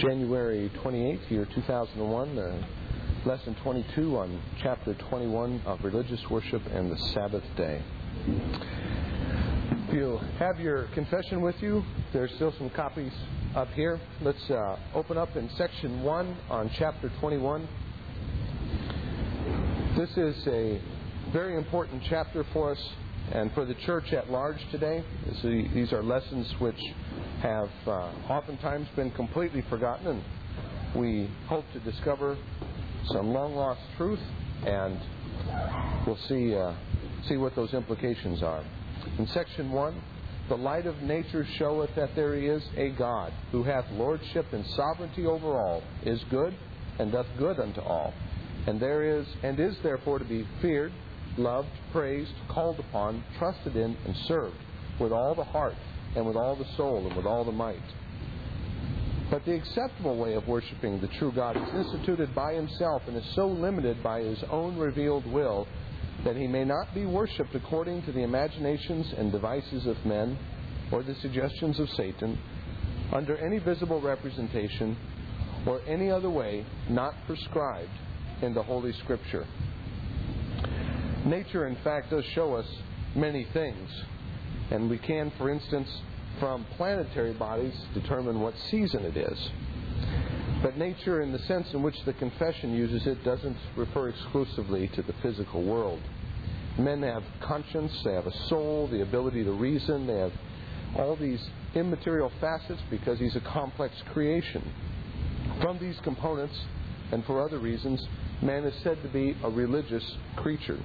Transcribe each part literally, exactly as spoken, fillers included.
January twenty-eighth, year two thousand one, uh, lesson twenty-two on chapter twenty-one of Religious Worship and the Sabbath Day. If you have your confession with you, there's still some copies up here. Let's uh, open up in section one on chapter twenty-one. This is a very important chapter for us and for the church at large today. These are lessons which have uh, oftentimes been completely forgotten, and we hope to discover some long-lost truth, and we'll see uh, see what those implications are. In section one, the light of nature showeth that there is a God, who hath lordship and sovereignty over all, is good, and doth good unto all. And there is, and is therefore to be feared, loved, praised, called upon, trusted in, and served with all the heart, and with all the soul, and with all the might. But the acceptable way of worshiping the true God is instituted by Himself, and is so limited by His own revealed will that He may not be worshipped according to the imaginations and devices of men, or the suggestions of Satan, under any visible representation, or any other way not prescribed in the Holy Scripture. Nature, in fact, does show us many things. And we can, for instance, from planetary bodies, determine what season it is. But nature, in the sense in which the confession uses it, doesn't refer exclusively to the physical world. Men have conscience, they have a soul, the ability to reason, they have all these immaterial facets because He's a complex creation. From these components, and for other reasons, man is said to be a religious creature.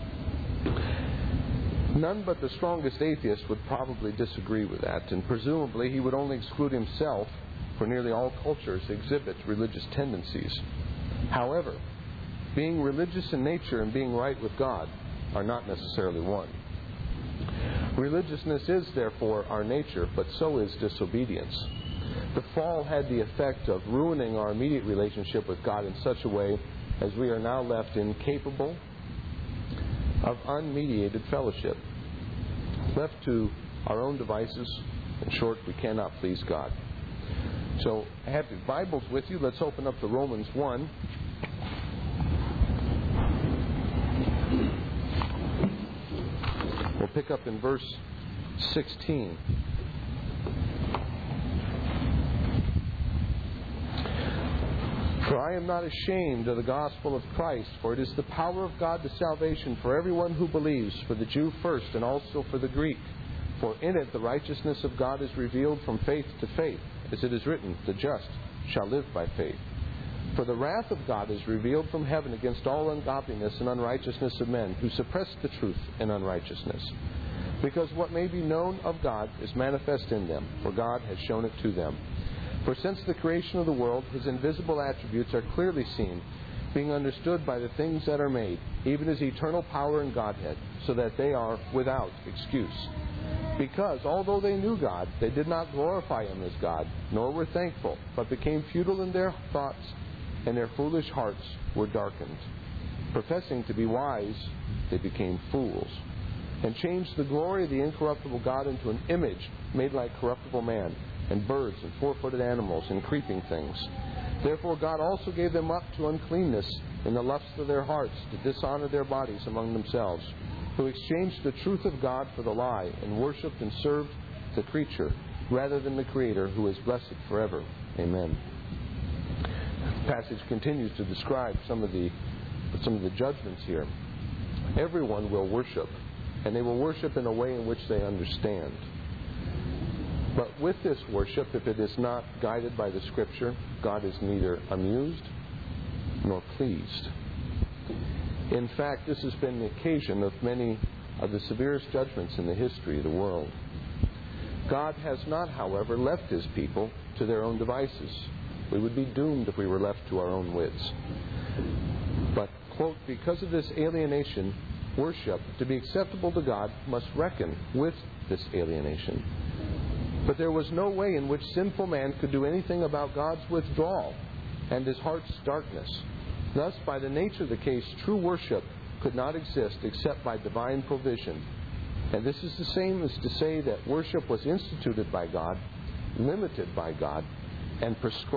None but the strongest atheist would probably disagree with that, and presumably he would only exclude himself, for nearly all cultures exhibit religious tendencies. However, being religious in nature and being right with God are not necessarily one. Religiousness is therefore our nature, but so is disobedience. The fall had the effect of ruining our immediate relationship with God in such a way as we are now left incapable of unmediated fellowship. Left to our own devices, in short, we cannot please God. So, I have your Bibles with you. Let's open up to Romans one. We'll pick up in verse sixteen. For I am not ashamed of the gospel of Christ, for it is the power of God to salvation for everyone who believes, for the Jew first, and also for the Greek. For in it the righteousness of God is revealed from faith to faith, as it is written, the just shall live by faith. For the wrath of God is revealed from heaven against all ungodliness and unrighteousness of men, who suppress the truth in unrighteousness. Because what may be known of God is manifest in them, for God has shown it to them. For since the creation of the world, His invisible attributes are clearly seen, being understood by the things that are made, even His eternal power and Godhead, so that they are without excuse. Because, although they knew God, they did not glorify Him as God, nor were thankful, but became futile in their thoughts, and their foolish hearts were darkened. Professing to be wise, they became fools, and changed the glory of the incorruptible God into an image made like corruptible man, and birds, and four-footed animals, and creeping things. Therefore God also gave them up to uncleanness in the lusts of their hearts, to dishonor their bodies among themselves, who exchanged the truth of God for the lie, and worshipped and served the creature, rather than the Creator, who is blessed forever. Amen. The passage continues to describe some of the some of the judgments here. Everyone will worship, and they will worship in a way in which they understand. But with this worship, if it is not guided by the Scripture, God is neither amused nor pleased. In fact, this has been the occasion of many of the severest judgments in the history of the world. God has not, however, left His people to their own devices. We would be doomed if we were left to our own wits. But, quote, because of this alienation, worship, to be acceptable to God, must reckon with this alienation. But there was no way in which sinful man could do anything about God's withdrawal and his heart's darkness. Thus, by the nature of the case, true worship could not exist except by divine provision. And this is the same as to say that worship was instituted by God, limited by God, and prescribed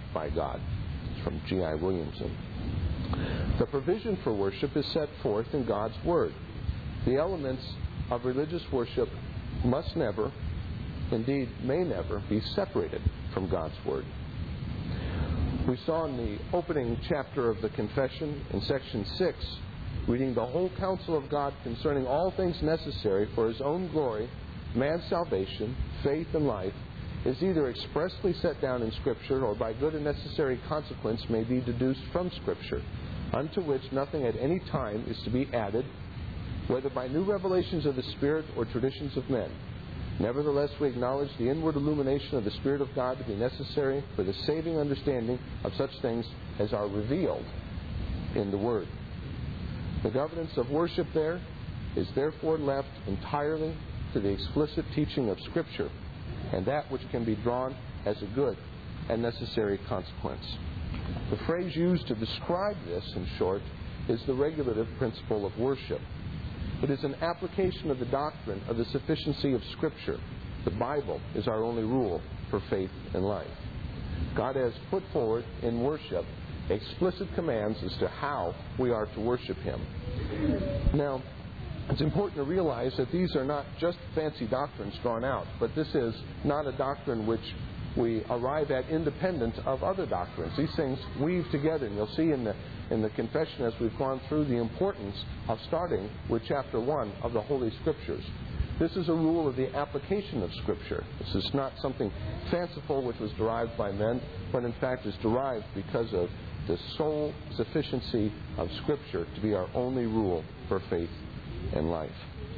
by God. It's from G I Williamson. The provision for worship is set forth in God's Word. The elements of religious worship must never, indeed may never, be separated from God's Word. We saw in the opening chapter of the Confession, in section six, reading the whole counsel of God concerning all things necessary for His own glory, man's salvation, faith, and life, is either expressly set down in Scripture or by good and necessary consequence may be deduced from Scripture, unto which nothing at any time is to be added, whether by new revelations of the Spirit or traditions of men. Nevertheless, we acknowledge the inward illumination of the Spirit of God to be necessary for the saving understanding of such things as are revealed in the Word. The governance of worship there is therefore left entirely to the explicit teaching of Scripture, and that which can be drawn as a good and necessary consequence. The phrase used to describe this, in short, is the regulative principle of worship. It is an application of the doctrine of the sufficiency of Scripture. The Bible is our only rule for faith and life. God has put forward in worship explicit commands as to how we are to worship Him. Now, it's important to realize that these are not just fancy doctrines drawn out, but this is not a doctrine which we arrive at independent of other doctrines. These things weave together, and you'll see in the in the confession as we've gone through the importance of starting with chapter one of the Holy Scriptures. This is a rule of the application of Scripture. This is not something fanciful which was derived by men, but in fact is derived because of the sole sufficiency of Scripture to be our only rule for faith and life.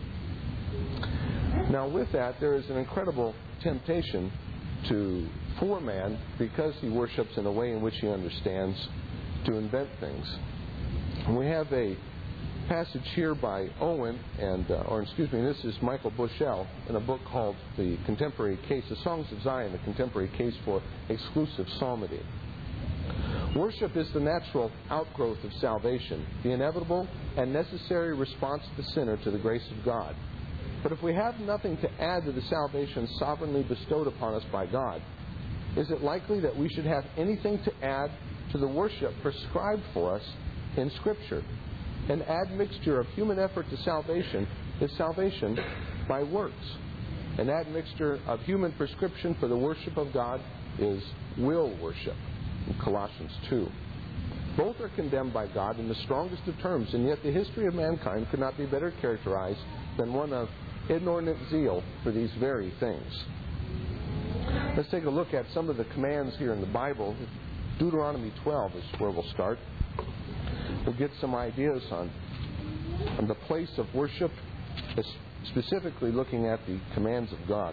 Now with that, there is an incredible temptation to, for man, because he worships in a way in which he understands, to invent things. And we have a passage here by Owen, and uh, or excuse me, this is Michael Bushell in a book called The Contemporary Case, The Songs of Zion, the Contemporary Case for Exclusive Psalmody. Worship is the natural outgrowth of salvation, the inevitable and necessary response of the sinner to the grace of God. But if we have nothing to add to the salvation sovereignly bestowed upon us by God, is it likely that we should have anything to add to the worship prescribed for us in Scripture? An admixture of human effort to salvation is salvation by works. An admixture of human prescription for the worship of God is will worship, in Colossians two. Both are condemned by God in the strongest of terms, and yet the history of mankind could not be better characterized than one of inordinate zeal for these very things. Let's take a look at some of the commands here in the Bible. Deuteronomy twelve is where we'll start. We'll get some ideas on, on the place of worship, specifically looking at the commands of God.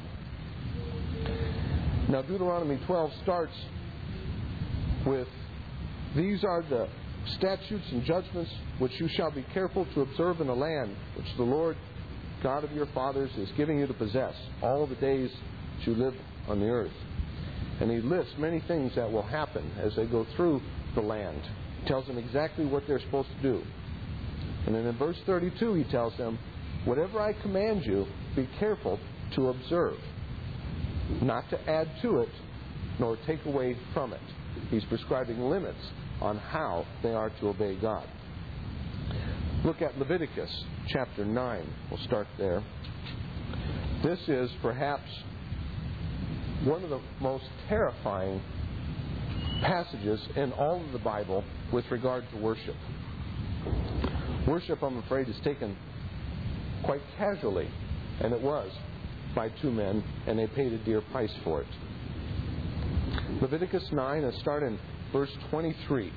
Now, Deuteronomy twelve starts with, "These are the statutes and judgments which you shall be careful to observe in the land which the Lord God of your fathers is giving you to possess all the days that you live on the earth." And he lists many things that will happen as they go through the land. He tells them exactly what they're supposed to do. And then in verse thirty-two he tells them, "Whatever I command you, be careful to observe, not to add to it, nor take away from it." He's prescribing limits on how they are to obey God. Look at Leviticus chapter nine. We'll start there. This is perhaps one of the most terrifying passages in all of the Bible with regard to worship. Worship, I'm afraid, is taken quite casually, and it was by two men, and they paid a dear price for it. Leviticus nine, let's start in verse twenty-three.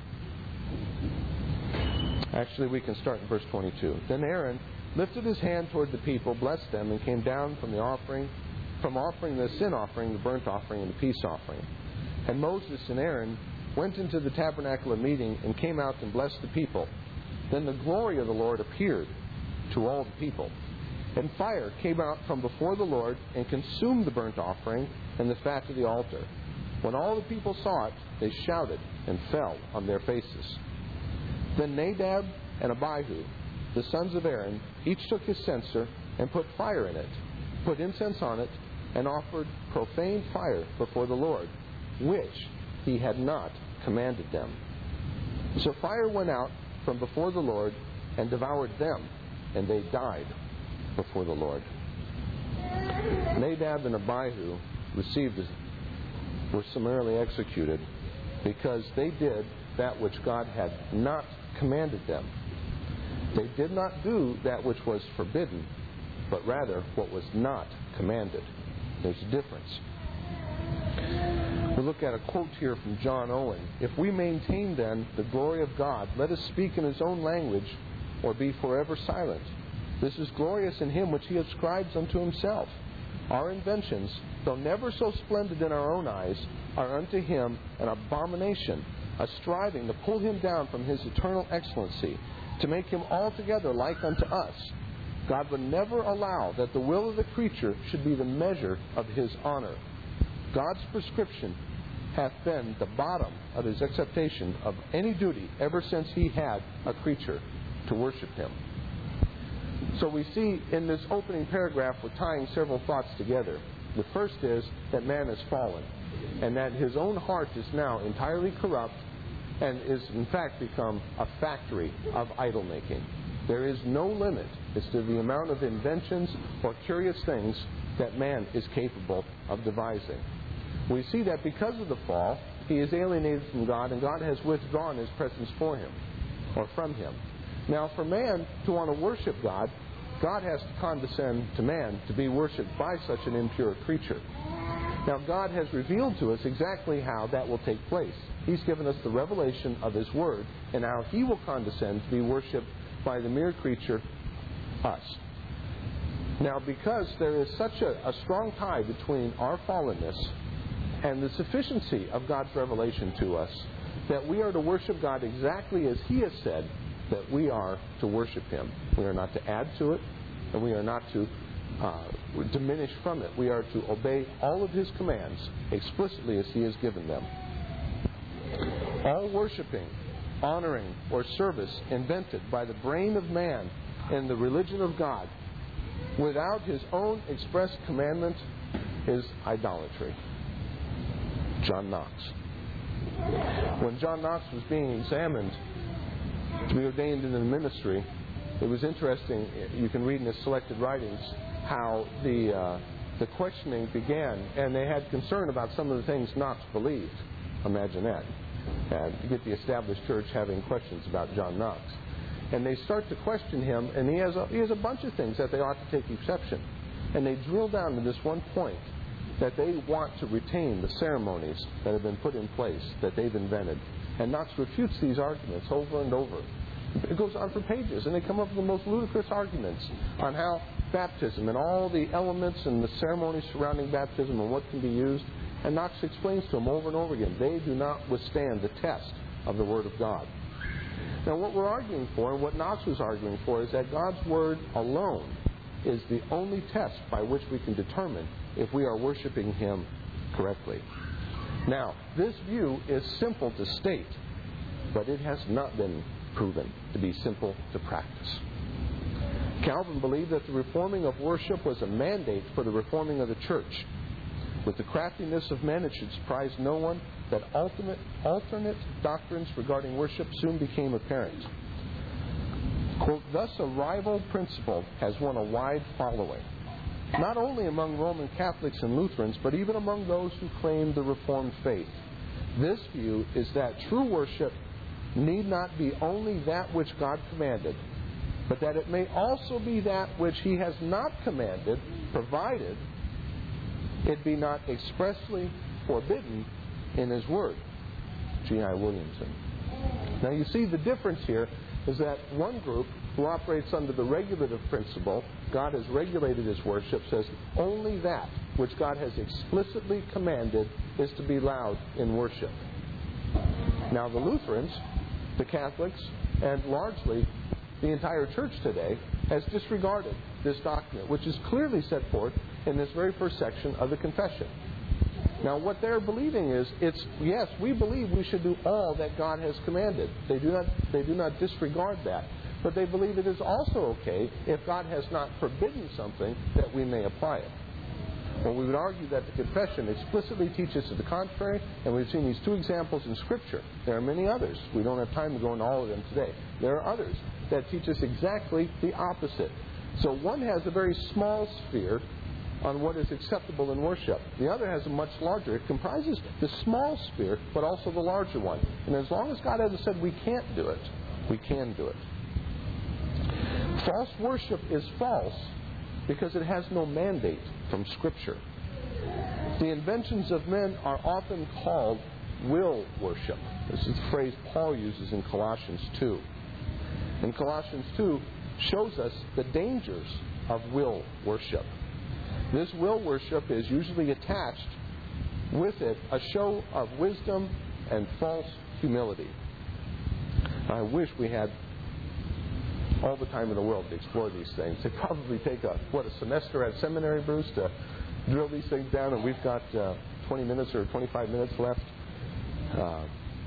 Actually, we can start in verse twenty-two. "Then Aaron lifted his hand toward the people, blessed them, and came down from the offering, from offering the sin offering, the burnt offering, and the peace offering. And Moses and Aaron went into the tabernacle of meeting and came out and blessed the people. Then the glory of the Lord appeared to all the people. And fire came out from before the Lord and consumed the burnt offering and the fat of the altar. When all the people saw it, they shouted and fell on their faces. Then Nadab and Abihu, the sons of Aaron, each took his censer and put fire in it, put incense on it, and offered profane fire before the Lord, which he had not commanded them. So fire went out from before the Lord and devoured them, and they died before the Lord. Nadab and Abihu received, were summarily executed because they did that which God had not commanded them. They did not do that which was forbidden, but rather what was not commanded. There's a difference. We look at a quote here from John Owen. If we maintain then the glory of God, let us speak in his own language or be forever silent. This is glorious in him which he ascribes unto himself. Our inventions, though never so splendid in our own eyes, are unto him an abomination, a striving to pull him down from his eternal excellency, to make him altogether like unto us. God would never allow that the will of the creature should be the measure of his honor. God's prescription hath been the bottom of his acceptation of any duty ever since he had a creature to worship him. So we see in this opening paragraph we're tying several thoughts together. The first is that man has fallen, and that his own heart is now entirely corrupt and is in fact become a factory of idol making. There is no limit as to the amount of inventions or curious things that man is capable of devising. We see that because of the fall, he is alienated from God, and God has withdrawn his presence for him, or from him. Now, for man to want to worship God, God has to condescend to man to be worshipped by such an impure creature. Now, God has revealed to us exactly how that will take place. He's given us the revelation of his word, and how he will condescend to be worshipped by the mere creature, us. Now, because there is such a, a strong tie between our fallenness and the sufficiency of God's revelation to us, that we are to worship God exactly as he has said that we are to worship him. We are not to add to it, and we are not to uh, diminish from it. We are to obey all of his commands explicitly as he has given them. All worshiping, honoring, or service invented by the brain of man in the religion of God without his own express commandment is idolatry. John Knox. When John Knox was being examined to be ordained in the ministry, it was interesting, you can read in his selected writings, how the uh, the questioning began, and they had concern about some of the things Knox believed. Imagine that. And you get the established church having questions about John Knox. And they start to question him, and he has a, he has a bunch of things that they ought to take exception. And they drill down to this one point, that they want to retain the ceremonies that have been put in place, that they've invented. And Knox refutes these arguments over and over. It goes on for pages, and they come up with the most ludicrous arguments on how baptism and all the elements and the ceremonies surrounding baptism and what can be used. And Knox explains to them over and over again, they do not withstand the test of the Word of God. Now, what we're arguing for, and what Knox was arguing for, is that God's Word alone is the only test by which we can determine if we are worshiping him correctly. Now, this view is simple to state, but it has not been proven to be simple to practice. Calvin believed that the reforming of worship was a mandate for the reforming of the church. With the craftiness of men, it should surprise no one that ultimate, alternate doctrines regarding worship soon became apparent. Quote, thus a rival principle has won a wide following, not only among Roman Catholics and Lutherans, but even among those who claim the Reformed faith. This view is that true worship need not be only that which God commanded, but that it may also be that which he has not commanded, provided it be not expressly forbidden in his word. G I Williamson. Now you see the difference here is that one group who operates under the regulative principle, God has regulated his worship, says only that which God has explicitly commanded is to be allowed in worship. Now the Lutherans, the Catholics, and largely the entire church today has disregarded this doctrine, which is clearly set forth in this very first section of the confession. Now what they're believing is, it's yes, we believe we should do all that God has commanded. They do not they do not disregard that. But they believe it is also okay if God has not forbidden something that we may apply it. Well, we would argue that the confession explicitly teaches to the contrary, and we've seen these two examples in Scripture. There are many others. We don't have time to go into all of them today. There are others that teach us exactly the opposite. So one has a very small sphere on what is acceptable in worship. The other has a much larger. It comprises the small sphere, but also the larger one. And as long as God hasn't said we can't do it, we can do it. False worship is false because it has no mandate from Scripture. The inventions of men are often called will worship. This is the phrase Paul uses in Colossians two. And Colossians two shows us the dangers of will worship. This will worship is usually attached with it a show of wisdom and false humility. I wish we had all the time in the world to explore these things. They probably take a what a semester at seminary, Bruce, to drill these things down, and we've got uh, twenty minutes or twenty-five minutes left. Uh,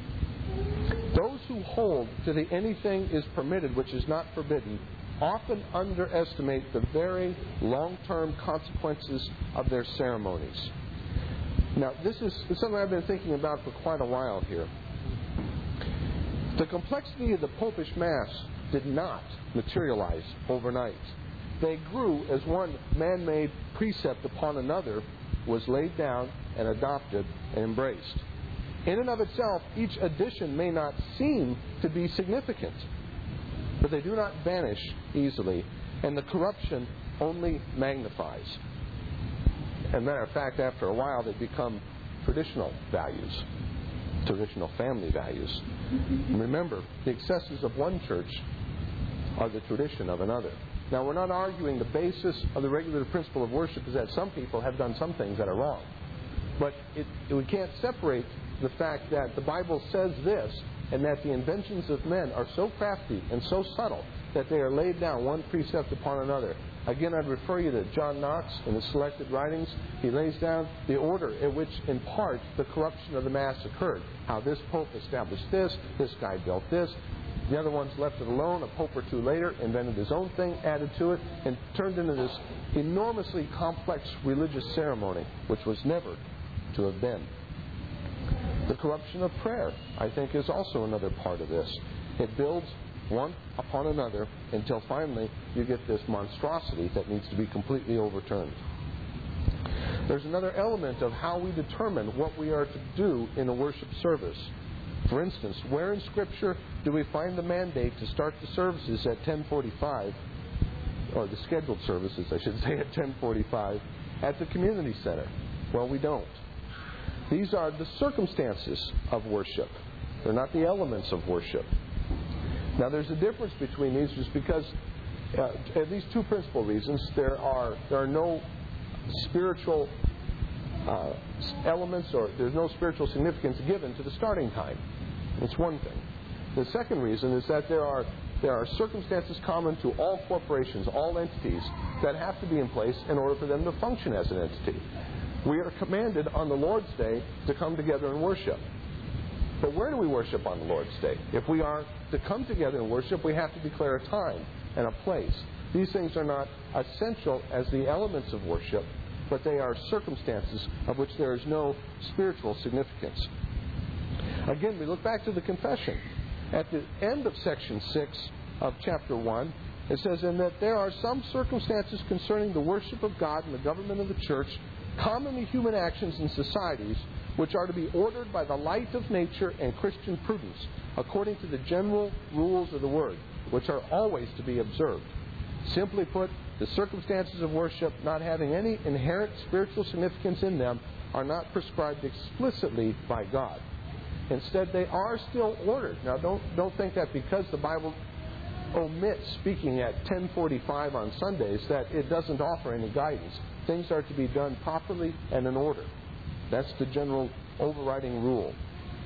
those who hold to the anything is permitted which is not forbidden often underestimate the very long-term consequences of their ceremonies. Now, this is something I've been thinking about for quite a while here. The complexity of the Popish Mass did not materialize overnight. They grew as one man-made precept upon another was laid down and adopted and embraced. In and of itself, each addition may not seem to be significant, but they do not vanish easily, and the corruption only magnifies. As a matter of fact, after a while, they become traditional values, traditional family values. And remember, the excesses of one church are the tradition of another. Now, we're not arguing the basis of the regulative principle of worship is that some people have done some things that are wrong. But it, we can't separate the fact that the Bible says this and that the inventions of men are so crafty and so subtle that they are laid down one precept upon another. Again, I'd refer you to John Knox in the Selected Writings. He lays down the order in which, in part, the corruption of the Mass occurred. How this Pope established this, this guy built this. The other ones left it alone. A pope or two later invented his own thing, added to it, and turned into this enormously complex religious ceremony, which was never to have been. The corruption of prayer, I think, is also another part of this. It builds one upon another until finally you get this monstrosity that needs to be completely overturned. There's another element of how we determine what we are to do in a worship service. For instance, where in Scripture do we find the mandate to start the services at ten forty-five, or the scheduled services, I should say, at ten forty-five, at the community center? Well, we don't. These are the circumstances of worship. They're not the elements of worship. Now, there's a difference between these just because, uh, at least two principal reasons. There are there are no spiritual uh, elements, or there's no spiritual significance given to the starting time. That's one thing. The second reason is that there are there are circumstances common to all corporations, all entities, that have to be in place in order for them to function as an entity. We are commanded on the Lord's Day to come together and worship. But where do we worship on the Lord's Day? If we are to come together and worship, we have to declare a time and a place. These things are not essential as the elements of worship, but they are circumstances of which there is no spiritual significance. Again, we look back to the confession. At the end of section six of chapter one, it says, "In that there are some circumstances concerning the worship of God and the government of the church, common to human actions and societies, which are to be ordered by the light of nature and Christian prudence, according to the general rules of the Word, which are always to be observed." Simply put, the circumstances of worship, not having any inherent spiritual significance in them, are not prescribed explicitly by God. Instead, they are still ordered. Now, don't don't think that because the Bible omits speaking at ten forty-five on Sundays that it doesn't offer any guidance. Things are to be done properly and in order. That's the general overriding rule.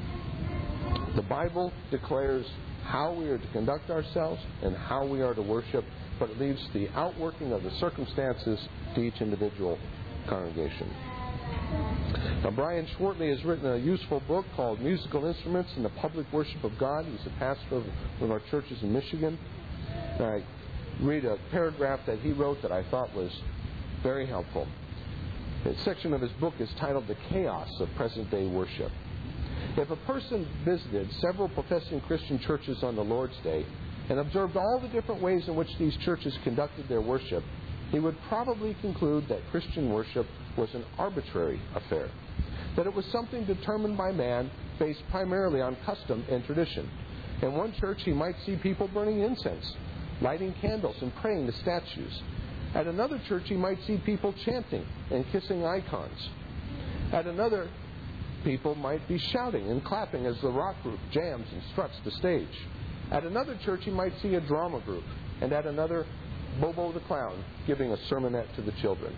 The Bible declares how we are to conduct ourselves and how we are to worship, but it leaves the outworking of the circumstances to each individual congregation. Now, Brian Schwartley has written a useful book called Musical Instruments in the Public Worship of God. He's a pastor of one of our churches in Michigan. And I read a paragraph that he wrote that I thought was very helpful. A section of his book is titled The Chaos of Present-Day Worship. If a person visited several professing Christian churches on the Lord's Day and observed all the different ways in which these churches conducted their worship, he would probably conclude that Christian worship was an arbitrary affair, that it was something determined by man based primarily on custom and tradition. In one church, he might see people burning incense, lighting candles, and praying to statues. At another church, he might see people chanting and kissing icons. At another, people might be shouting and clapping as the rock group jams and struts the stage. At another church, he might see a drama group, and at another, Bobo the Clown giving a sermonette to the children.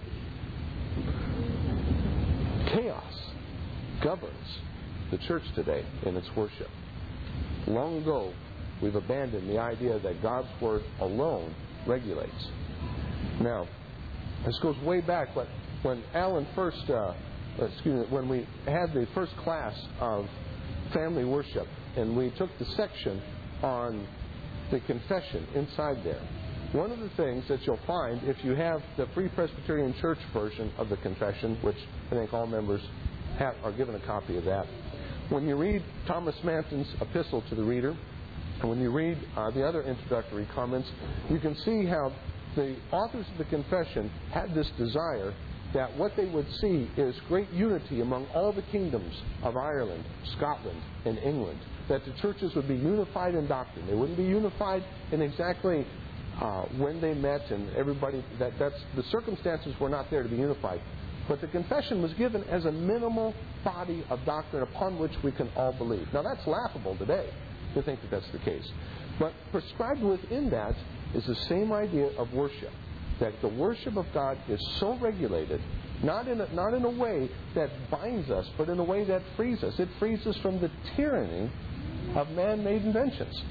Chaos governs the church today in its worship. Long ago, we've abandoned the idea that God's Word alone regulates. Now, this goes way back, but when Alan first, uh, excuse me, when we had the first class of family worship, and we took the section on the confession inside there, one of the things that you'll find if you have the Free Presbyterian Church version of the confession, which I think all members have, are given a copy of that, when you read Thomas Manton's epistle to the reader, and when you read uh, the other introductory comments, you can see how the authors of the confession had this desire that what they would see is great unity among all the kingdoms of Ireland, Scotland, and England, that the churches would be unified in doctrine. They wouldn't be unified in exactly uh, when they met, and everybody, that that's the circumstances were not there to be unified. But the confession was given as a minimal body of doctrine upon which we can all believe. Now, that's laughable today to think that that's the case. But prescribed within that is the same idea of worship, that the worship of God is so regulated, not in a, not in a way that binds us, but in a way that frees us. It frees us from the tyranny of man-made inventions.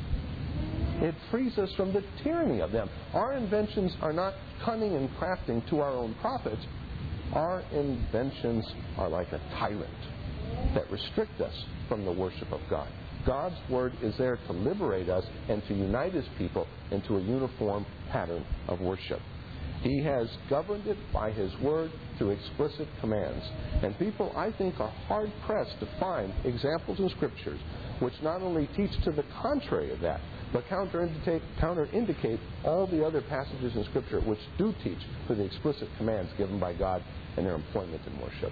It frees us from the tyranny of them. Our inventions are not cunning and crafting to our own profit. Our inventions are like a tyrant that restrict us from the worship of God. God's Word is there to liberate us and to unite His people into a uniform pattern of worship. He has governed it by His Word through explicit commands. And people, I think, are hard-pressed to find examples in Scriptures which not only teach to the contrary of that, but counter-indicate, counter-indicate all the other passages in Scripture which do teach for the explicit commands given by God and their employment in worship.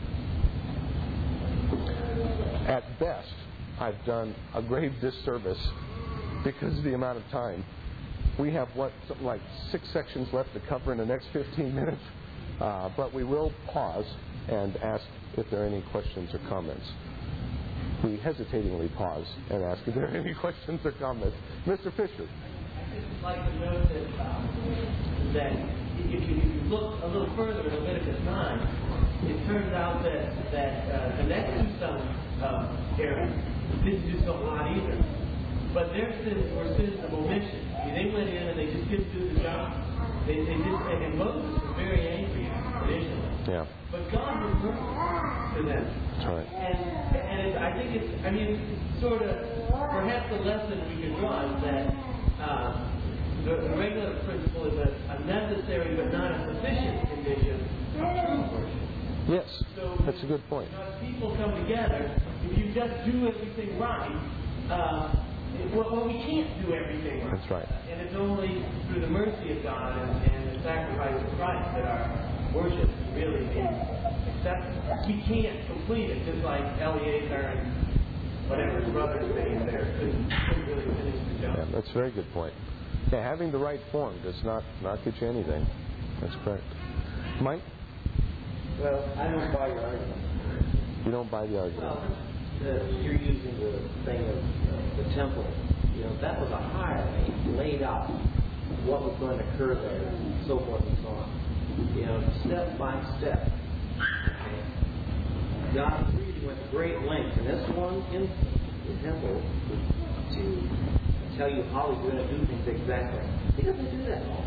At best, I've done a grave disservice because of the amount of time. We have, what, something like six sections left to cover in the next fifteen minutes. Uh, but we will pause and ask if there are any questions or comments. We hesitatingly pause and ask if there are any questions or comments. Mister Fisher. I'd just like to note that, um, that if you, if you look a little further in Leviticus nine, it turns out that, that uh, the next two sons of Aaron didn't do so hot either. But their sins were sins of omission. I mean, they went in and they just didn't do the job. They, they just, and Moses was very angry initially. Yeah. But God was merciful to them. That's right. And, and it, I think it's, I mean, it's sort of, perhaps the lesson we can draw is that uh, the, the regular principle is a, a necessary but not a sufficient condition of true worship. Yes, so that's a good point. You know, as people come together, if you just do everything right, uh, well, well, we can't do everything right. That's right. And it's only through the mercy of God and, and the sacrifice of Christ that our worship can really be accepted. We can't complete it, just like Eleazar and whatever his brother's name there couldn't, couldn't really finish the job. Yeah, that's a very good point. Yeah, having the right form does not, not get you anything. That's correct. Mike? Well, I don't buy your argument. You don't buy the argument? Well, the, you're using the thing of uh, the temple. You know, that was a highway laid out what was going to occur there, and so forth and so on. You know, step by step. Okay. God really went to great lengths in this one instance, the temple, to tell you how He's going to do things exactly. He doesn't do that all.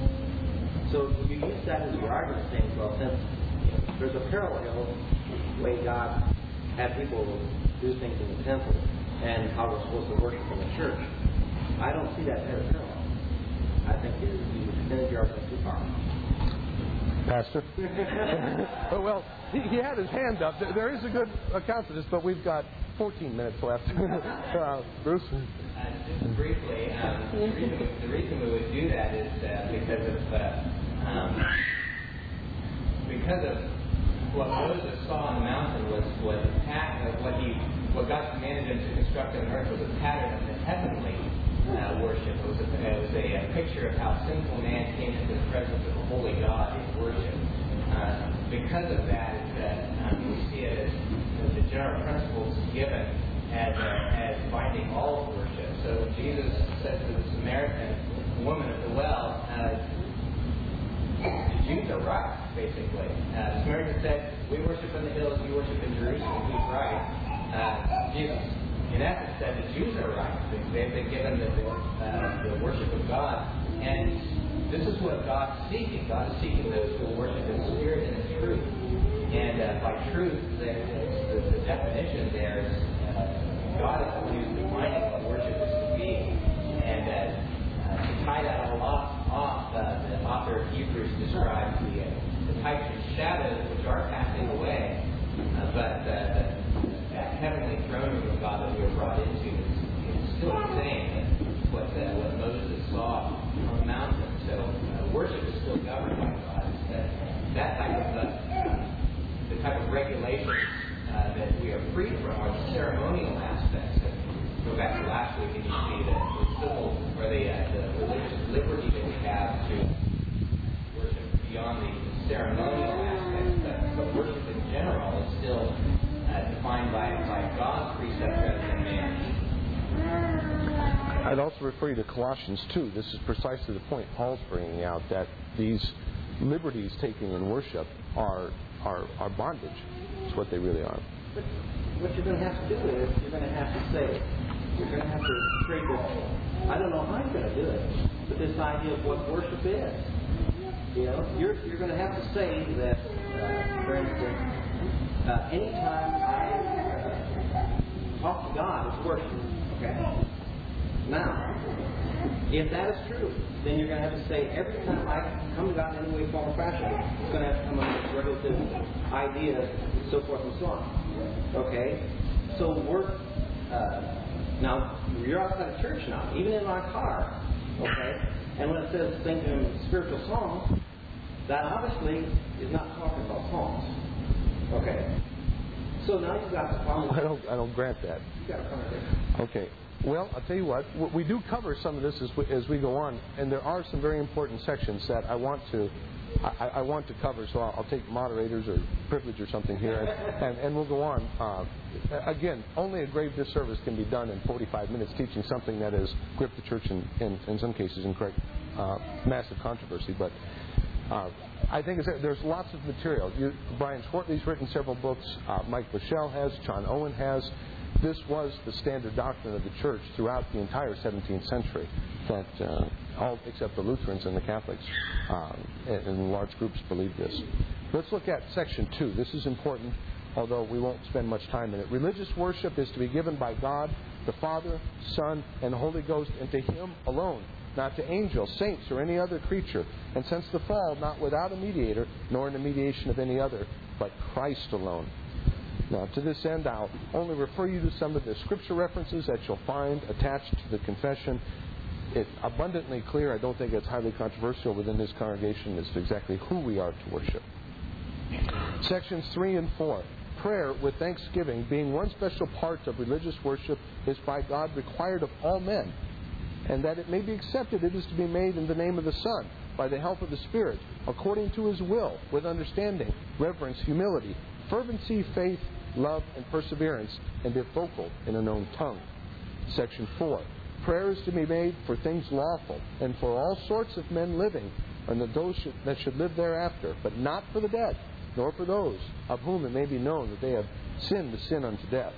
So you use that as your argument, saying, well, since you know, there's a parallel way God had people do things in the temple and how we're supposed to worship in the church. I don't see that as a parallel. I think you extended your argument too far. Pastor? Oh, well, he, he had his hand up. There, there is a good account of this, but we've got fourteen minutes left. uh, Bruce? Uh, just briefly, um, the, reason, the reason we would do that is uh, because of uh, um, because of what Moses saw on the mountain was was a pattern of what he what God commanded him to construct on earth was a pattern of the heavenly uh, worship. It was, a, it was a, a picture of how sinful man came into the presence of a holy God in worship. Uh, because of that, is that um, we see it as, as the general principles given as uh, as binding all of worship. So Jesus said to the Samaritan woman at the well, uh, the Jews are right, basically. Uh, the Samaritan said, we worship in the hills, you worship in Jerusalem. Who's right? Uh, Jesus, in essence, said the Jews are right. They've been given the, uh, the worship of God. And this is what God's seeking. God is seeking those who will worship in spirit and in truth. And uh, by truth, the, the, the definition there is uh, God is the one who's defining what worship is to be. And uh, uh, to tie that all off, off uh, the author of Hebrews describes the, uh, the types of shadows which are passing away. Uh, but uh, the, that heavenly throne room of God that we were brought into is, is still the same as what, uh, what Moses saw on the mountain. So uh, worship is still governed by God. That, that type of uh, the type of regulations uh, that we are free from are the ceremonial aspects. And go back to last week and you see the, the civil or the, uh, the religious liberty that we have to worship beyond the ceremonial aspects. But, but worship in general is still uh, defined by, by God's precept rather than man's. I'd also refer you to Colossians two. This is precisely the point Paul's bringing out, that these liberties taken in worship are are, are bondage. It's what they really are. But what you're going to have to do is you're going to have to say, you're going to have to create this, I don't know how you're going to do it, but this idea of what worship is. You know, you're, you're going to have to say that, uh, for instance, uh, anytime I uh, talk to God, it's worship. Okay? Now, if that is true, then you're going to have to say every time I come to God in any way, form, or fashion, it's going to have to come under this relative idea, so forth and so on. Okay? So we're, uh, now, you're outside of church now, even in my car. Okay? And when it says sing in spiritual songs, that obviously is not talking about songs. Okay? So now you've got the problem. I don't, I don't grant that. You've got a contradiction. Okay. Well, I'll tell you what, we do cover some of this as we, as we go on, and there are some very important sections that I want to I, I want to cover, so I'll, I'll take moderators or privilege or something here, and, and, and we'll go on. Uh, again, only a grave disservice can be done in forty-five minutes teaching something that has gripped the church in, in, in some cases in correct, uh, massive controversy, but uh, I think it's, there's lots of material. You, Brian Schwartley's written several books, uh, Mike Lachelle has, John Owen has. This was the standard doctrine of the church throughout the entire seventeenth century, that uh, all except the Lutherans and the Catholics uh, in large groups believed this. Let's look at section two. This is important, although we won't spend much time in it. Religious worship is to be given by God, the Father, Son, and the Holy Ghost, and to Him alone, not to angels, saints, or any other creature. And since the fall, not without a mediator, nor in the mediation of any other, but Christ alone. Now, to this end, I'll only refer you to some of the scripture references that you'll find attached to the confession. It's abundantly clear. I don't think it's highly controversial within this congregation as to exactly who we are to worship. Sections three and four. Prayer with thanksgiving, being one special part of religious worship, is by God required of all men. And that it may be accepted, it is to be made in the name of the Son, by the help of the Spirit, according to His will, with understanding, reverence, humility, fervency, faith, love, and perseverance, and if vocal, in a known tongue. Section four. Prayer is to be made for things lawful, and for all sorts of men living, and those should, that should live thereafter, but not for the dead, nor for those of whom it may be known that they have sinned the sin unto death.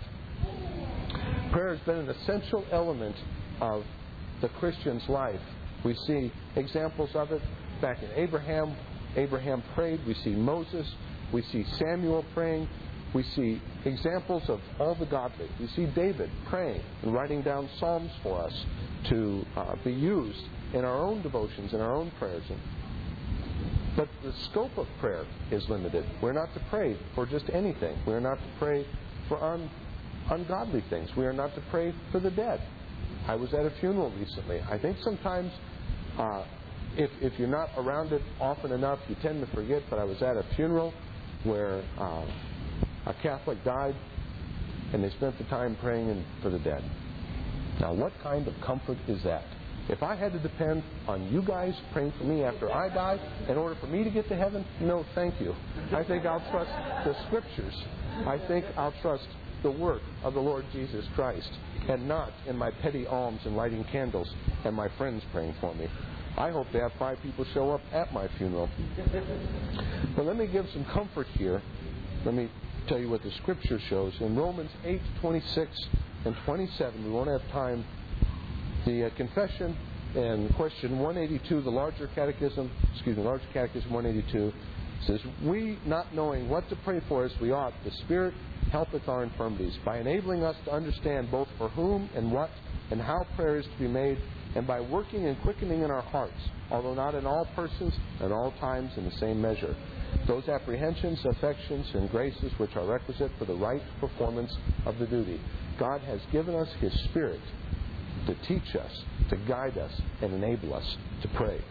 Prayer has been an essential element of the Christian's life. We see examples of it back in Abraham. Abraham prayed. We see Moses. We see Samuel praying. We see examples of all the godly. We see David praying and writing down psalms for us to uh, be used in our own devotions, in our own prayers. And But the scope of prayer is limited. We're not to pray for just anything. We're not to pray for un, ungodly things. We are not to pray for the dead. I was at a funeral recently. I think sometimes uh, if, if you're not around it often enough, you tend to forget. But I was at a funeral where uh, a Catholic died, and they spent the time praying in, for the dead. Now, what kind of comfort is that? If I had to depend on you guys praying for me after I die in order for me to get to heaven, no, thank you. I think I'll trust the Scriptures. I think I'll trust the work of the Lord Jesus Christ, and not in my petty alms and lighting candles and my friends praying for me. I hope to have five people show up at my funeral. But let me give some comfort here. Let me tell you what the Scripture shows. In Romans eight, twenty-six and twenty-seven, we won't have time. The uh, confession and question one eighty-two, the larger catechism, excuse me, larger catechism one eighty-two, says, "We, not knowing what to pray for as we ought, the Spirit helpeth our infirmities, by enabling us to understand both for whom and what and how prayer is to be made, and by working and quickening in our hearts, although not in all persons and all times in the same measure, those apprehensions, affections, and graces which are requisite for the right performance of the duty." God has given us His Spirit to teach us, to guide us, and enable us to pray.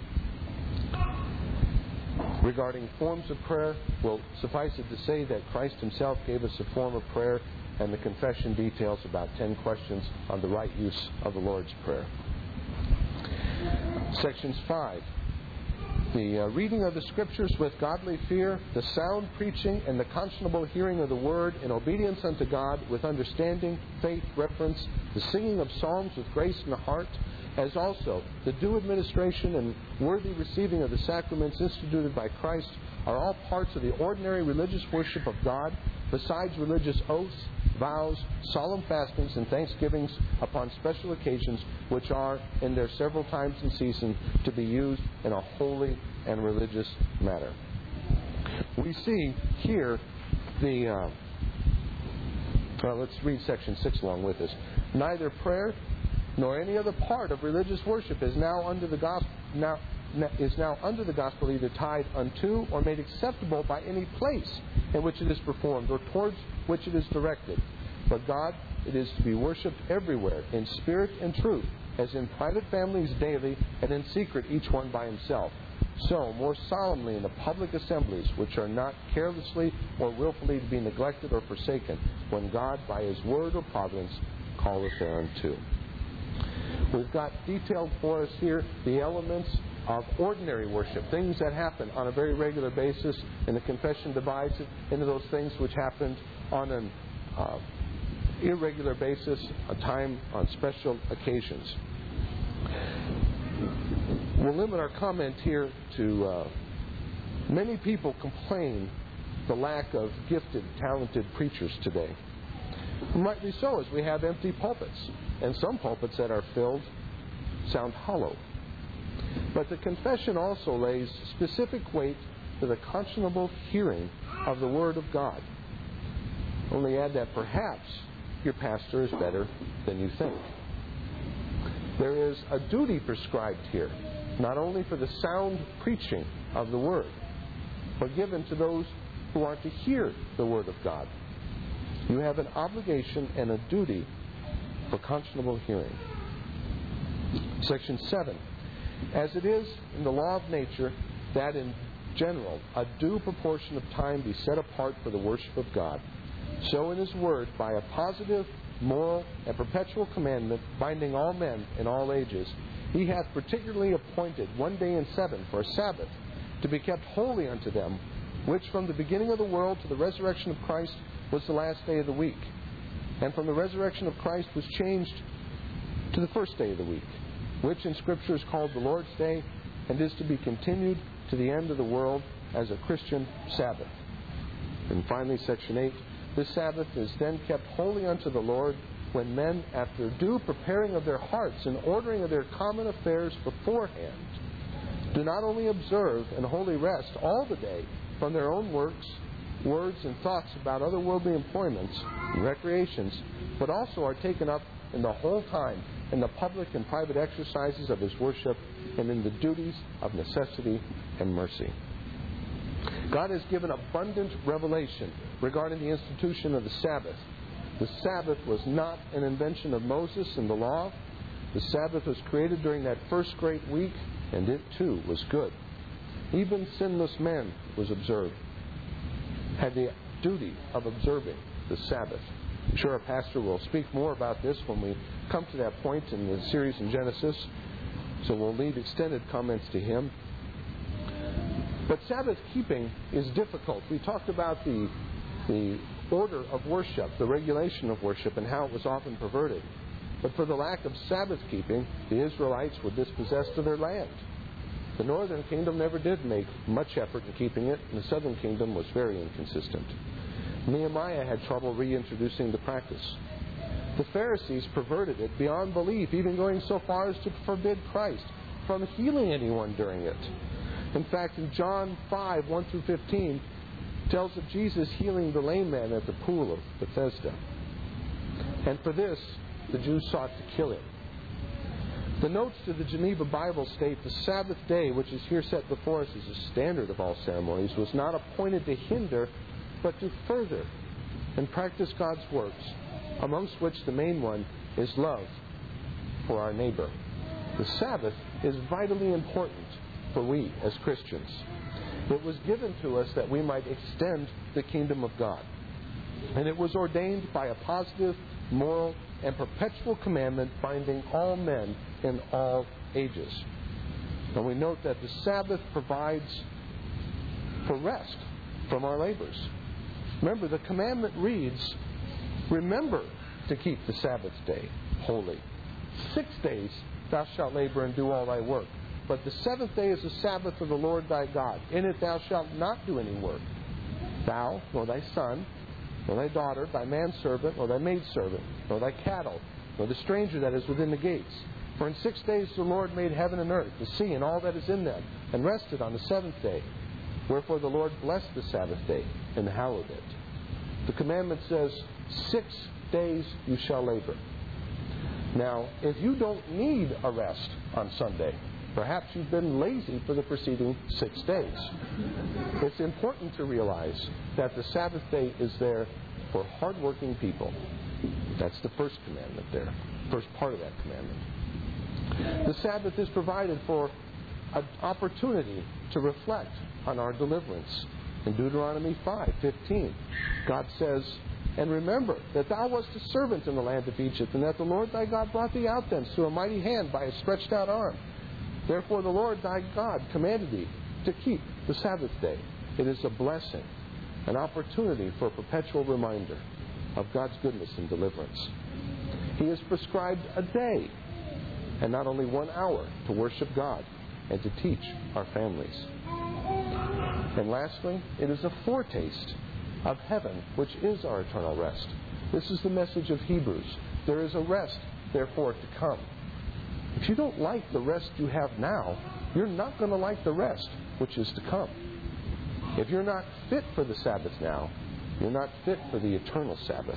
Regarding forms of prayer, well, suffice it to say that Christ Himself gave us a form of prayer, and the confession details about ten questions on the right use of the Lord's Prayer. Sections five. The uh, reading of the Scriptures with godly fear, the sound preaching and the conscionable hearing of the Word in obedience unto God with understanding, faith, reverence, the singing of psalms with grace in the heart, as also the due administration and worthy receiving of the sacraments instituted by Christ, are all parts of the ordinary religious worship of God, besides religious oaths, vows, solemn fastings, and thanksgivings upon special occasions, which are, in their several times and seasons, to be used in a holy and religious manner. We see here the... Uh, well, let's read section six along with us. Neither prayer nor any other part of religious worship is now under the gospel now is now under the gospel either tied unto or made acceptable by any place in which it is performed or towards which it is directed. But God, it is to be worshipped everywhere in spirit and truth, as in private families daily, and in secret each one by himself. So, more solemnly in the public assemblies, which are not carelessly or willfully to be neglected or forsaken, when God, by His word or providence, calleth thereunto. We've got detailed for us here the elements of ordinary worship, things that happen on a very regular basis, and the confession divides it into those things which happened on an uh, irregular basis, a time on special occasions. We'll limit our comment here to uh, many people complain the lack of gifted, talented preachers today. And rightly so, as we have empty pulpits, and some pulpits that are filled sound hollow. But the confession also lays specific weight to the conscionable hearing of the Word of God. Only add that perhaps your pastor is better than you think. There is a duty prescribed here, not only for the sound preaching of the Word, but given to those who are to hear the Word of God. You have an obligation and a duty for conscionable hearing. Section seven. As it is in the law of nature that in general a due proportion of time be set apart for the worship of God, so in His Word, by a positive, moral, and perpetual commandment binding all men in all ages, He hath particularly appointed one day in seven for a Sabbath, to be kept holy unto them, which from the beginning of the world to the resurrection of Christ was the last day of the week, and from the resurrection of Christ was changed to the first day of the week, which in Scripture is called the Lord's Day, and is to be continued to the end of the world as a Christian Sabbath. And finally, section eight, this Sabbath is then kept holy unto the Lord, when men, after due preparing of their hearts and ordering of their common affairs beforehand, do not only observe and wholly rest all the day from their own works, words, and thoughts about other worldly employments and recreations, but also are taken up in the whole time in the public and private exercises of his worship and in the duties of necessity and mercy. God has given abundant revelation regarding the institution of the Sabbath. The Sabbath was not an invention of Moses and the law. The Sabbath was created during that first great week, and it too was good. Even sinless man was observed, had the duty of observing the Sabbath. I'm sure our pastor will speak more about this when we come to that point in the series in Genesis, so we'll leave extended comments to him. But Sabbath keeping is difficult. We talked about the, the order of worship, the regulation of worship, and how it was often perverted. But for the lack of Sabbath keeping, the Israelites were dispossessed of their land. The northern kingdom never did make much effort in keeping it, and the southern kingdom was very inconsistent. Nehemiah had trouble reintroducing the practice. The Pharisees perverted it beyond belief, even going so far as to forbid Christ from healing anyone during it. In fact, in John five, one through fifteen, tells of Jesus healing the lame man at the pool of Bethesda. And for this, the Jews sought to kill him. The notes to the Geneva Bible state the Sabbath day, which is here set before us as a standard of all ceremonies, was not appointed to hinder, but to further and practice God's works, amongst which the main one is love for our neighbor. The Sabbath is vitally important for we as Christians. It was given to us that we might extend the kingdom of God. And it was ordained by a positive, moral, and perpetual commandment binding all men in all ages. And we note that the Sabbath provides for rest from our labors. Remember, the commandment reads, remember to keep the Sabbath day holy. Six days thou shalt labor and do all thy work. But the seventh day is the Sabbath of the Lord thy God. In it thou shalt not do any work. Thou, nor thy son, nor thy daughter, thy manservant, nor thy maidservant, nor thy cattle, nor the stranger that is within the gates. For in six days the Lord made heaven and earth, the sea, and all that is in them, and rested on the seventh day. Wherefore the Lord blessed the Sabbath day, and hallowed it. The commandment says, six days you shall labor. Now, if you don't need a rest on Sunday, perhaps you've been lazy for the preceding six days. It's important to realize that the Sabbath day is there for hardworking people. That's the first commandment there, first part of that commandment. The Sabbath is provided for an opportunity to reflect on our deliverance. In Deuteronomy five fifteen, God says, and remember that thou wast a servant in the land of Egypt, and that the Lord thy God brought thee out thence through a mighty hand by a stretched out arm. Therefore the Lord thy God commanded thee to keep the Sabbath day. It is a blessing, an opportunity for a perpetual reminder of God's goodness and deliverance. He has prescribed a day, and not only one hour, to worship God and to teach our families. And lastly, it is a foretaste of heaven, which is our eternal rest. This is the message of Hebrews. There is a rest, therefore, to come. If you don't like the rest you have now, you're not going to like the rest which is to come. If you're not fit for the Sabbath now, you're not fit for the eternal Sabbath.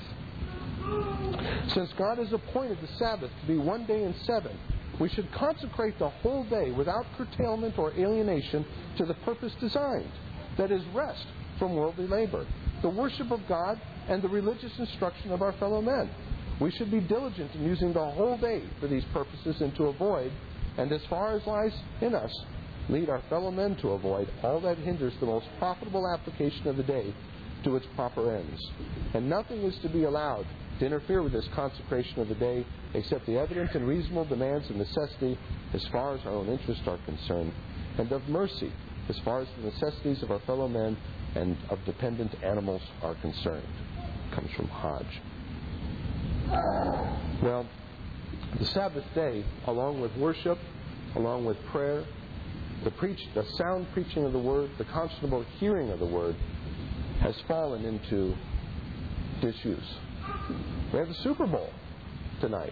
Since God has appointed the Sabbath to be one day in seven, we should consecrate the whole day without curtailment or alienation to the purpose designed, that is, rest from worldly labor, the worship of God, and the religious instruction of our fellow men. We should be diligent in using the whole day for these purposes and to avoid, and as far as lies in us, lead our fellow men to avoid all that hinders the most profitable application of the day to its proper ends. And nothing is to be allowed to interfere with this consecration of the day except the evident and reasonable demands of necessity as far as our own interests are concerned, and of mercy as far as the necessities of our fellow men and of dependent animals are concerned. It comes from Hodge. Well, the Sabbath day, along with worship, along with prayer, the preach, the sound preaching of the Word, the conscionable hearing of the Word, has fallen into disuse. We have the Super Bowl tonight.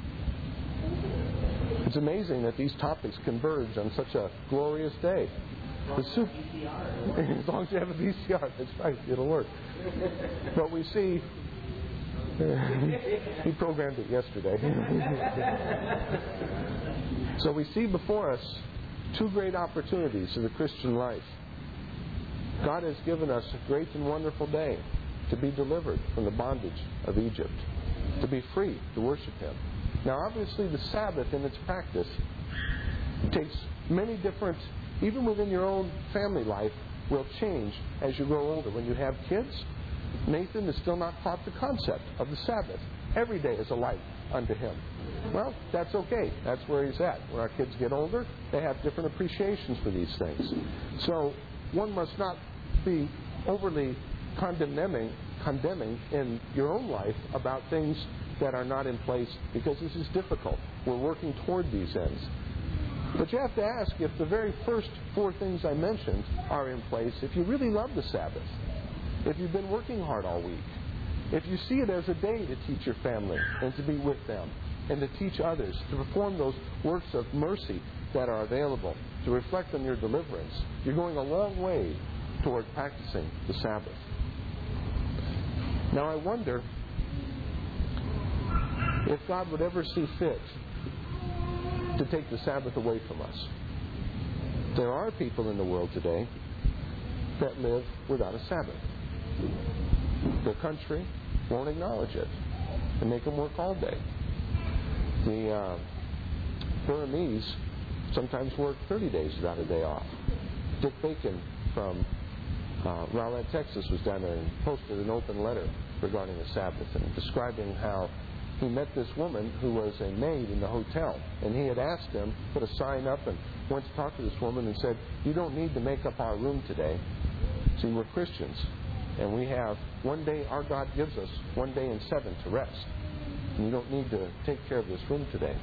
It's amazing that these topics converge on such a glorious day. The super, as long as you have a V C R, that's right, it'll work. But we see He programmed it yesterday. So we see before us two great opportunities in the Christian life. God has given us a great and wonderful day to be delivered from the bondage of Egypt, to be free to worship Him. Now, obviously, the Sabbath in its practice takes many different, even within your own family life, will change as you grow older. When you have kids, Nathan is still not taught the concept of the Sabbath. Every day is a light unto him. Well, that's okay. That's where he's at. When our kids get older, they have different appreciations for these things. So one must not be overly condemning, condemning in your own life about things that are not in place, because this is difficult. We're working toward these ends. But you have to ask, if the very first four things I mentioned are in place, if you really love the Sabbath, if you've been working hard all week, if you see it as a day to teach your family and to be with them and to teach others, to perform those works of mercy that are available, to reflect on your deliverance, you're going a long way toward practicing the Sabbath. Now I wonder if God would ever see fit to take the Sabbath away from us. There are people in the world today that live without a Sabbath. Their country won't acknowledge it and make them work all day. The uh, Burmese sometimes work thirty days without a day off. Dick Bacon from uh, Rowlett, Texas was down there and posted an open letter regarding the Sabbath and describing how he met this woman who was a maid in the hotel, and he had asked him, put a sign up, and went to talk to this woman and said, "You don't need to make up our room today. See, we're Christians, and we have one day, our God gives us one day in seven to rest. And you don't need to take care of this room today."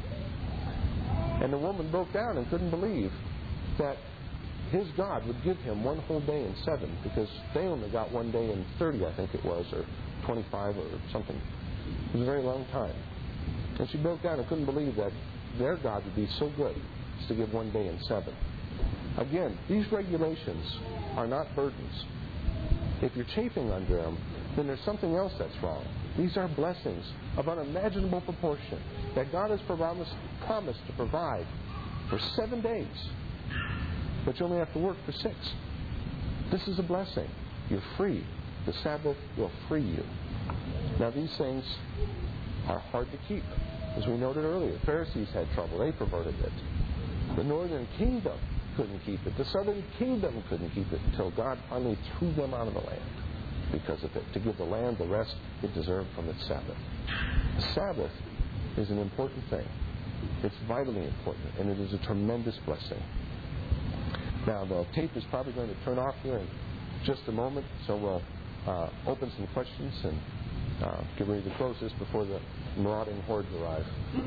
And the woman broke down and couldn't believe that his God would give him one whole day in seven, because they only got one day in thirty, I think it was, or twenty-five or something. It was a very long time. And she broke down and couldn't believe that their God would be so good as to give one day in seven. Again, these regulations are not burdens. If you're chafing under them, then there's something else that's wrong. These are blessings of unimaginable proportion that God has promised, promised to provide for seven days. But you only have to work for six. This is a blessing. You're free. The Sabbath will free you. Now, these things are hard to keep. As we noted earlier, the Pharisees had trouble. They perverted it. The northern kingdom couldn't keep it. The southern kingdom couldn't keep it until God finally threw them out of the land because of it, to give the land the rest it deserved from its Sabbath. The Sabbath is an important thing. It's vitally important, and it is a tremendous blessing. Now, the tape is probably going to turn off here in just a moment, so we'll uh, open some questions and uh, get ready to close this before the marauding hordes arrive.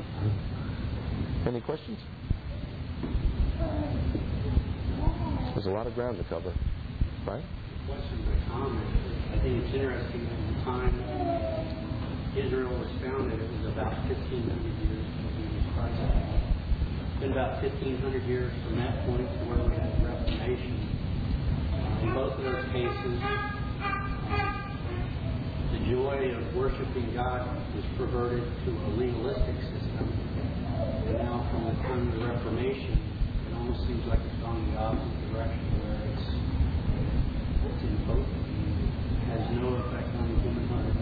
Any questions? There's a lot of ground to cover, right? Question or comment. I think it's interesting that the time Israel was founded, it was about fifteen hundred years before Jesus Christ. It's been about fifteen hundred years from that point to where we had the Reformation. Uh, in both of those cases, the joy of worshiping God was perverted to a legalistic system. And now, from the time of the Reformation, it almost seems like it's gone the opposite direction, where it's, it's imposed. It has no effect on the human heart.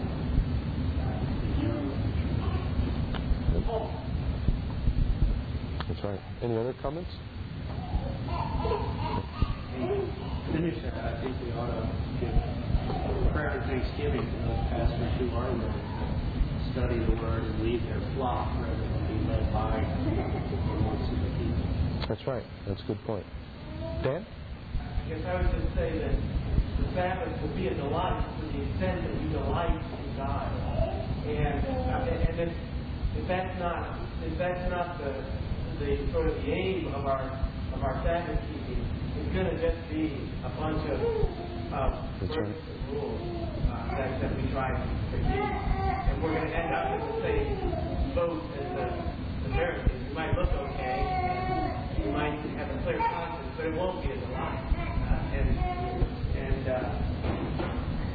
That's right. Any other comments? Finish that. I think we ought to give prayer and thanksgiving to those pastors who are willing to study the Word and lead their flock rather than be led by the wants of the people. That's right. That's a good point. Dan? I guess I would just say that the Sabbath will be a delight to the extent that you delight in God. And uh, and if, if that's not if that's not the the sort of the aim of our of our Sabbath keeping, it's going to just be a bunch of uh, burdensome rules uh, that, that we try to keep. And we're going to end up in the same boat as the, the Pharisees. We might look okay, and you might have a clear conscience, but it won't be a delight. Uh, and and uh,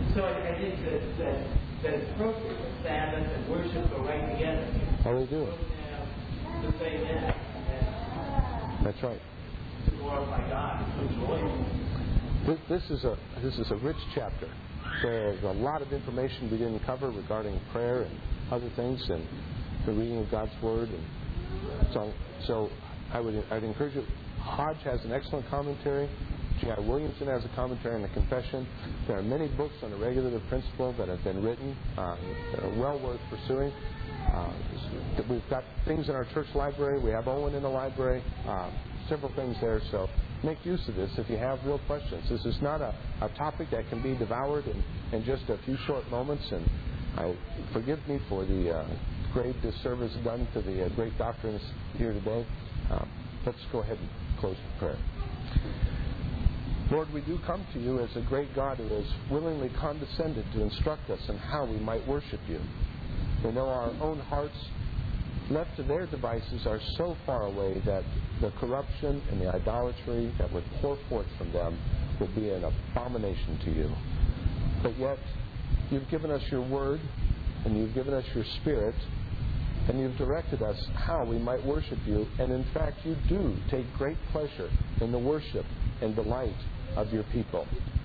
So I, I think that, that, that it's appropriate that Sabbath and worship go right together. Oh, they do. Both have the same end, and That's right. to glorify God, to enjoy Him. This, this is a this is a rich chapter. There's a lot of information we didn't cover regarding prayer and other things, and the reading of God's Word, and so so I would I'd encourage you. Hodge has an excellent commentary. G I Williamson has a commentary on the Confession. There are many books on the regulative principle that have been written uh, that are well worth pursuing. Uh, we've got things in our church library. We have Owen in the library. Uh, several things there. So make use of this if you have real questions. This is not a, a topic that can be devoured in, in just a few short moments. And I forgive me for the uh, great disservice done to the uh, great doctrines here today. Uh, let's go ahead and close with prayer. Lord, we do come to you as a great God who has willingly condescended to instruct us in how we might worship you. We know our own hearts, left to their devices, are so far away that the corruption and the idolatry that would pour forth from them would be an abomination to you. But yet, you've given us your word, and you've given us your spirit, and you've directed us how we might worship you. And in fact, you do take great pleasure in the worship and delight of your people.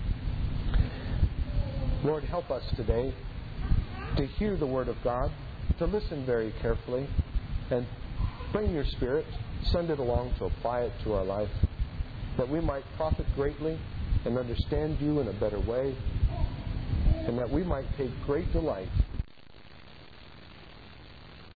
Lord, help us today to hear the word of God, to listen very carefully, and bring your spirit, send it along to apply it to our life, that we might profit greatly and understand you in a better way, and that we might take great delight